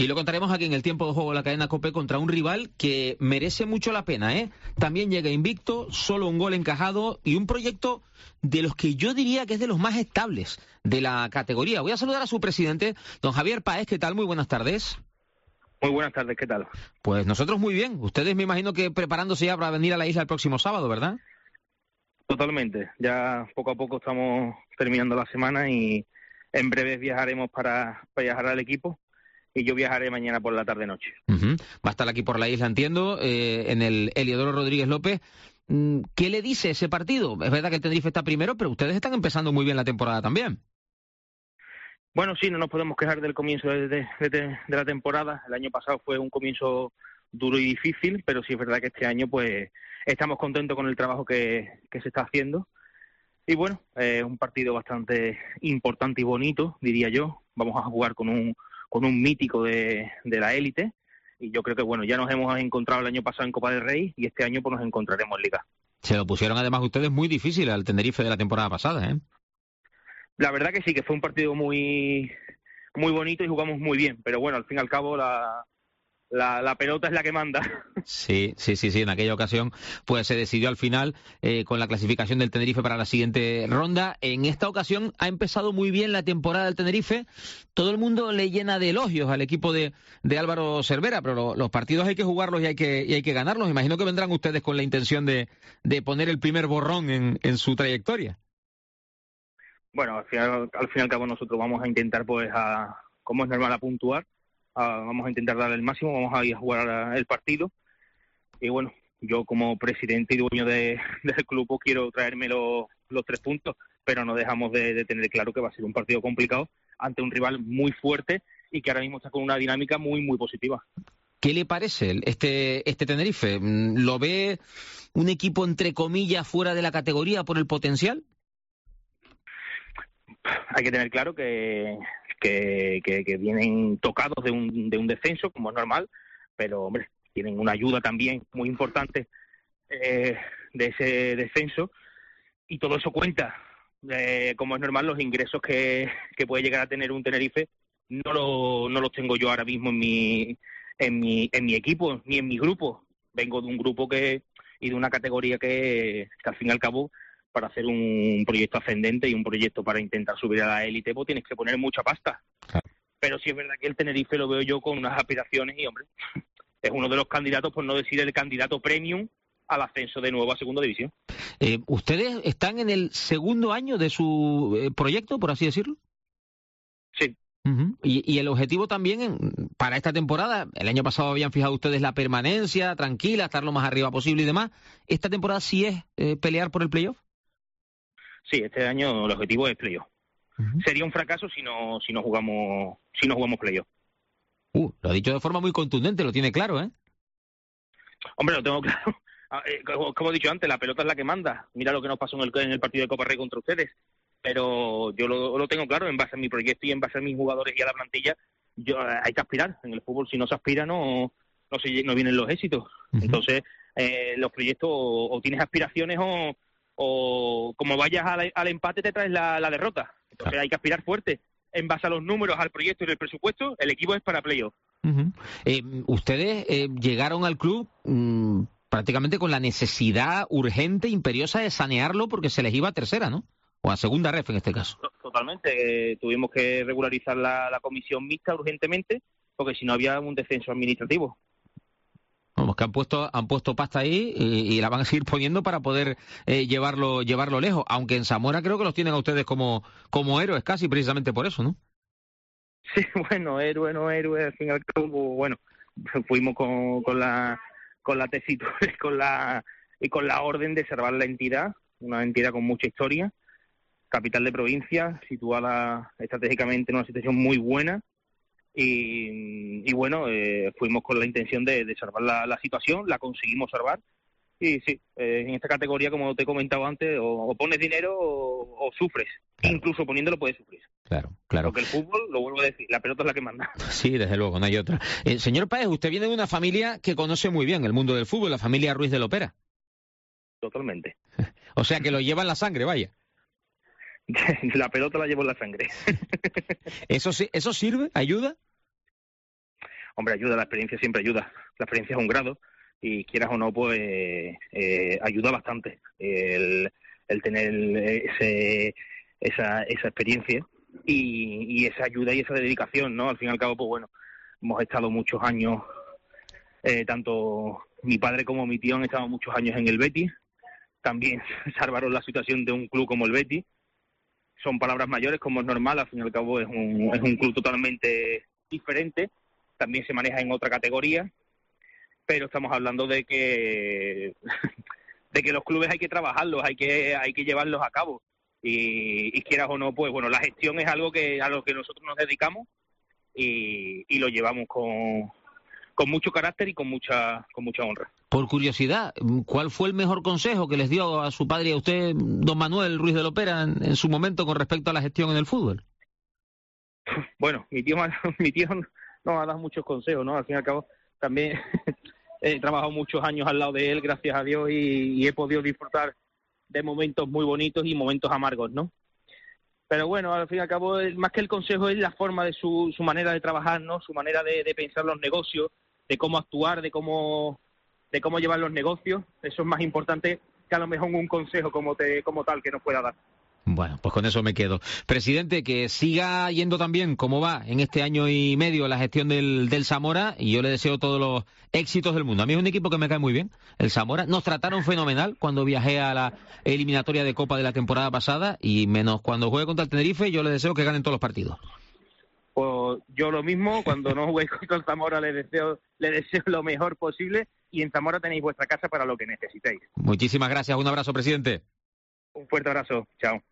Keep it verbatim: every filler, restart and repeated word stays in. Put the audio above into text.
Y lo contaremos aquí en el tiempo de juego de la cadena COPE contra un rival que merece mucho la pena, ¿eh? También llega invicto, solo un gol encajado y un proyecto de los que yo diría que es de los más estables de la categoría. Voy a saludar a su presidente, don Javier Páez. ¿Qué tal? Muy buenas tardes. Muy buenas tardes, ¿qué tal? Pues nosotros muy bien. Ustedes me imagino que preparándose ya para venir a la isla el próximo sábado, ¿verdad? Totalmente. Ya poco a poco estamos terminando la semana y en breve viajaremos para, para viajar al equipo. Y yo viajaré mañana por la tarde-noche. Uh-huh. Va a estar aquí por la isla, entiendo, eh, en el Heliodoro Rodríguez López. ¿Qué le dice ese partido? Es verdad que el Tenerife está primero, pero ustedes están empezando muy bien la temporada también. Bueno, sí, no nos podemos quejar del comienzo de, de, de, de la temporada. El año pasado fue un comienzo duro y difícil, pero sí es verdad que este año pues estamos contentos con el trabajo que, que se está haciendo. Y bueno, es eh, un partido bastante importante y bonito, diría yo. Vamos a jugar con un con un mítico de, de la élite, y yo creo que bueno, ya nos hemos encontrado el año pasado en Copa del Rey, y este año pues nos encontraremos en Liga. Se lo pusieron además ustedes muy difícil al Tenerife de la temporada pasada, ¿eh? La verdad que sí, que fue un partido muy muy bonito y jugamos muy bien, pero bueno, al fin y al cabo la... La, la pelota es la que manda. Sí, sí, sí, sí. En aquella ocasión pues se decidió al final eh, con la clasificación del Tenerife para la siguiente ronda. En esta ocasión ha empezado muy bien la temporada del Tenerife. Todo el mundo le llena de elogios al equipo de, de Álvaro Cervera, pero lo, los partidos hay que jugarlos y hay que, y hay que ganarlos. Imagino que vendrán ustedes con la intención de, de poner el primer borrón en, en su trayectoria. Bueno, al final, al fin y al cabo nosotros vamos a intentar, pues, a, como es normal, a puntuar. Uh, vamos a intentar darle el máximo, vamos a ir a jugar el partido y bueno, yo como presidente y dueño de, del club quiero traerme los, los tres puntos, pero no dejamos de, de tener claro que va a ser un partido complicado ante un rival muy fuerte y que ahora mismo está con una dinámica muy muy positiva. ¿Qué le parece este, este Tenerife? ¿Lo ve un equipo entre comillas fuera de la categoría por el potencial? Hay que tener claro que Que, que, que vienen tocados de un, de un descenso, como es normal, pero, hombre, tienen una ayuda también muy importante eh, de ese descenso, y todo eso cuenta. Eh, como es normal, los ingresos que, que puede llegar a tener un Tenerife no, lo, no los tengo yo ahora mismo en mi, en, mi, en mi equipo, ni en mi grupo. Vengo de un grupo que y de una categoría que, que al fin y al cabo, para hacer un proyecto ascendente y un proyecto para intentar subir a la élite, pues tienes que poner mucha pasta. Claro. Pero sí es verdad que el Tenerife lo veo yo con unas aspiraciones y, hombre, es uno de los candidatos, por no decir el candidato premium, al ascenso de nuevo a Segunda División. Eh, ¿Ustedes están en el segundo año de su eh, proyecto, por así decirlo? Sí. Uh-huh. Y, y el objetivo también en, para esta temporada, el año pasado habían fijado ustedes la permanencia, tranquila, estar lo más arriba posible y demás. ¿Esta temporada sí es eh, pelear por el playoff? Sí, este año el objetivo es playoff. Uh-huh. Sería un fracaso si no si no jugamos si no jugamos playoff. Uh, lo ha dicho de forma muy contundente, lo tiene claro, ¿eh? Hombre, lo tengo claro. Como he dicho antes, la pelota es la que manda. Mira lo que nos pasó en el, en el partido de Copa Rey contra ustedes. Pero yo lo, lo tengo claro, en base a mi proyecto y en base a mis jugadores y a la plantilla, yo hay que aspirar. En el fútbol, si no se aspira, no no, se, no vienen los éxitos. Uh-huh. Entonces, eh, los proyectos o, o tienes aspiraciones o o como vayas al, al empate te traes la, la derrota. Entonces hay que aspirar fuerte. En base a los números, al proyecto y el presupuesto, el equipo es para playoff. Uh-huh. Eh, ustedes eh, llegaron al club mmm, prácticamente con la necesidad urgente, imperiosa de sanearlo porque se les iba a tercera, ¿no? O a segunda ref en este caso. Totalmente. Eh, tuvimos que regularizar la, la comisión mixta urgentemente porque si no había un descenso administrativo. Vamos, que han puesto han puesto pasta ahí y, y la van a seguir poniendo para poder eh, llevarlo llevarlo lejos, aunque en Zamora creo que los tienen a ustedes como como héroes casi precisamente por eso, ¿no? Sí, bueno, héroe, no héroe, al fin y al cabo, bueno, fuimos con, con la con la tesitura y con la y con la orden de salvar la entidad, una entidad con mucha historia, capital de provincia, situada estratégicamente en una situación muy buena. Y, y bueno, eh, fuimos con la intención de, de salvar la, la situación, la conseguimos salvar. Y sí, eh, en esta categoría, como te he comentado antes, o, o pones dinero o, o sufres. Claro. Incluso poniéndolo puedes sufrir. Claro, claro. Porque el fútbol, lo vuelvo a decir, la pelota es la que manda. Sí, desde luego, no hay otra. Eh, señor Páez, usted viene de una familia que conoce muy bien el mundo del fútbol, la familia Ruiz de Lopera. Totalmente. O sea, que lo lleva en la sangre, vaya. La pelota la llevo en la sangre. ¿Eso, ¿Eso sirve? ¿Ayuda? hombre, ayuda, la experiencia siempre ayuda. La experiencia es un grado y quieras o no, pues eh, ayuda bastante el, el tener ese, esa, esa experiencia y, y esa ayuda y esa dedicación, ¿no? Al fin y al cabo, pues bueno, hemos estado muchos años, eh, tanto mi padre como mi tío han estado muchos años en el Betis, también salvaron la situación de un club como el Betis. Son palabras mayores, como es normal, al fin y al cabo es un, es un club totalmente diferente, también se maneja en otra categoría, pero estamos hablando de que de que los clubes hay que trabajarlos, hay que hay que llevarlos a cabo, y, y quieras o no, pues bueno, la gestión es algo que a lo que nosotros nos dedicamos y, y lo llevamos con, con mucho carácter y con mucha con mucha honra. Por curiosidad, ¿cuál fue el mejor consejo que les dio a su padre y a usted, don Manuel Ruiz de Lopera, en, en su momento con respecto a la gestión en el fútbol? Bueno, mi tío, mi tío nos ha dado muchos consejos, ¿no? Al fin y al cabo, también he trabajado muchos años al lado de él, gracias a Dios, y, y he podido disfrutar de momentos muy bonitos y momentos amargos, ¿no? Pero bueno, al fin y al cabo, más que el consejo es la forma de su, su manera de trabajar, ¿no? Su manera de, de pensar los negocios, de cómo actuar, de cómo de cómo llevar los negocios. Eso es más importante que a lo mejor un consejo como te, como tal que nos pueda dar. Bueno, pues con eso me quedo. Presidente, que siga yendo también como va en este año y medio la gestión del, del Zamora, y yo le deseo todos los éxitos del mundo. A mí es un equipo que me cae muy bien, el Zamora. Nos trataron fenomenal cuando viajé a la eliminatoria de Copa de la temporada pasada, y menos cuando juegue contra el Tenerife, yo le deseo que ganen todos los partidos. Pues yo lo mismo, cuando no jugué contra el Zamora le deseo, le deseo lo mejor posible, y en Zamora tenéis vuestra casa para lo que necesitéis. Muchísimas gracias, un abrazo, presidente. Un fuerte abrazo, chao.